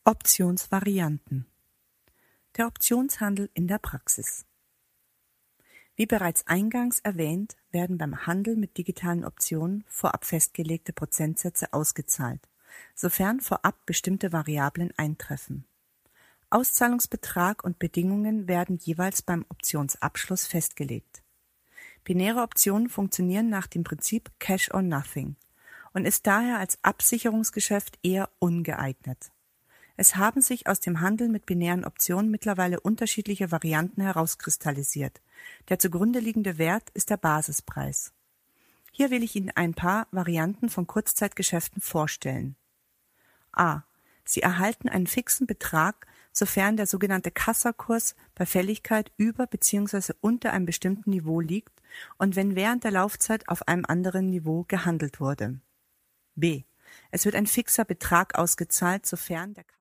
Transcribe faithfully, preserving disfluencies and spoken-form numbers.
Optionsvarianten. Der Optionshandel in der Praxis. Wie bereits eingangs erwähnt, werden beim Handel mit digitalen Optionen vorab festgelegte Prozentsätze ausgezahlt, sofern vorab bestimmte Variablen eintreffen. Auszahlungsbetrag und Bedingungen werden jeweils beim Optionsabschluss festgelegt. Binäre Optionen funktionieren nach dem Prinzip Cash or Nothing und ist daher als Absicherungsgeschäft eher ungeeignet. Es haben sich aus dem Handel mit binären Optionen mittlerweile unterschiedliche Varianten herauskristallisiert. Der zugrunde liegende Wert ist der Basispreis. Hier will ich Ihnen ein paar Varianten von Kurzzeitgeschäften vorstellen. A. Sie erhalten einen fixen Betrag, sofern der sogenannte Kassakurs bei Fälligkeit über bzw. unter einem bestimmten Niveau liegt und wenn während der Laufzeit auf einem anderen Niveau gehandelt wurde. B. Es wird ein fixer Betrag ausgezahlt, sofern der